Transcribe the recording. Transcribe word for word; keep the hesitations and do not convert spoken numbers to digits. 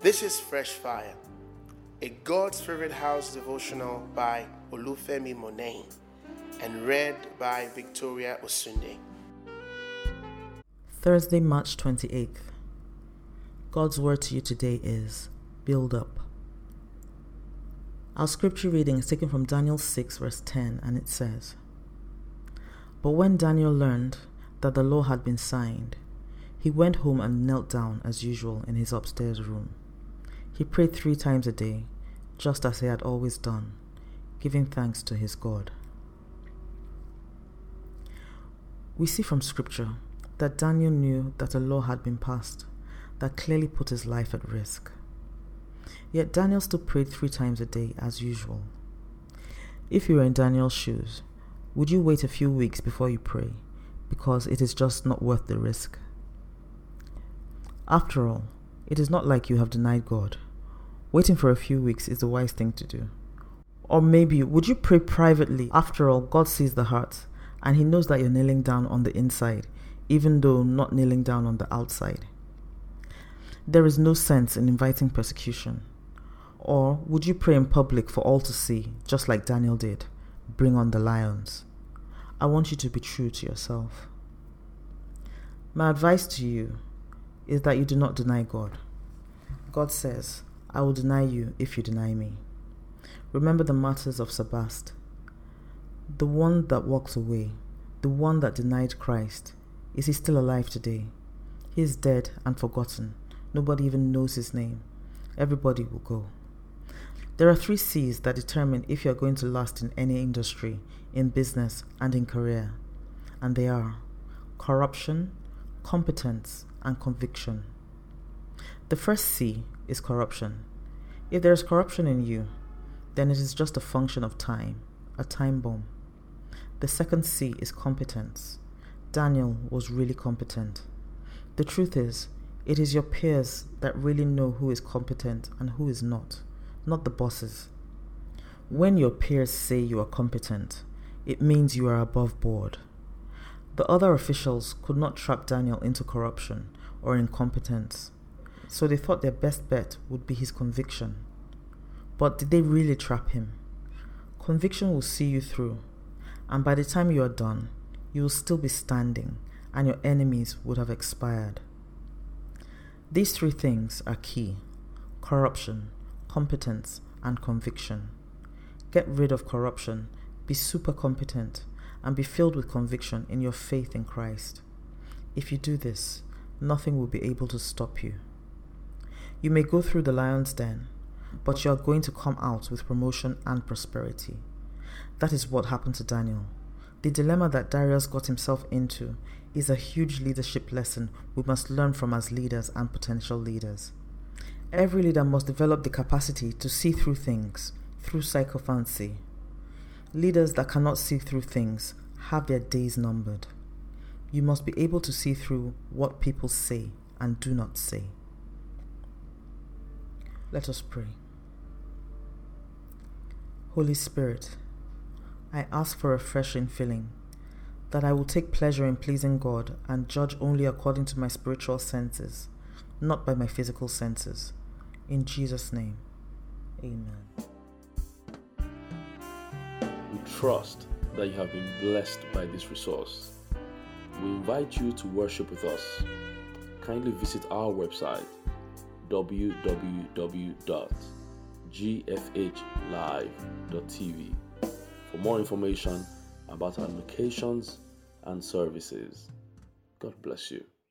This is Fresh Fire, a God's Favorite House devotional by Olufemi Monet and read by Victoria Osunde. Thursday, March twenty-eighth. God's word to you today is, build up. Our scripture reading is taken from Daniel six verse ten, and it says, But when Daniel learned that the law had been signed, he went home and knelt down as usual in his upstairs room. He prayed three times a day, just as he had always done, giving thanks to his God. We see from scripture that Daniel knew that a law had been passed that clearly put his life at risk. Yet Daniel still prayed three times a day as usual. If you were in Daniel's shoes, would you wait a few weeks before you pray, because it is just not worth the risk? After all, it is not like you have denied God. Waiting for a few weeks is the wise thing to do. Or maybe, would you pray privately? After all, God sees the heart, and He knows that you're kneeling down on the inside, even though not kneeling down on the outside. There is no sense in inviting persecution. Or would you pray in public for all to see, just like Daniel did? Bring on the lions. I want you to be true to yourself. My advice to you is that you do not deny God. God says, I will deny you if you deny me. Remember the martyrs of Sebaste. The one that walks away, the one that denied Christ, is he still alive today? He is dead and forgotten. Nobody even knows his name. Everybody will go. There are three C's that determine if you are going to last in any industry, in business, and in career. And they are corruption, competence, and conviction. The first C is corruption. If there is corruption in you, then it is just a function of time, a time bomb. The second C is competence. Daniel was really competent. The truth is, it is your peers that really know who is competent and who is not, not the bosses. When your peers say you are competent, it means you are above board. The other officials could not trap Daniel into corruption or incompetence, so they thought their best bet would be his conviction. But did they really trap him? Conviction will see you through, and by the time you are done, you will still be standing, and your enemies would have expired. These three things are key: corruption, competence, and conviction. Get rid of corruption, be super competent, and be filled with conviction in your faith in Christ. If you do this, nothing will be able to stop you. You may go through the lion's den, but you are going to come out with promotion and prosperity. That is what happened to Daniel. The dilemma that Darius got himself into is a huge leadership lesson we must learn from as leaders and potential leaders. Every leader must develop the capacity to see through things, through psychophancy. Leaders that cannot see through things have their days numbered. You must be able to see through what people say and do not say. Let us pray. Holy Spirit, I ask for a fresh infilling, that I will take pleasure in pleasing God and judge only according to my spiritual senses, not by my physical senses. In Jesus' name, amen. We trust that you have been blessed by this resource. We invite you to worship with us. Kindly visit our website, w w w dot g f h live dot t v, for more information about our locations and services. God bless you.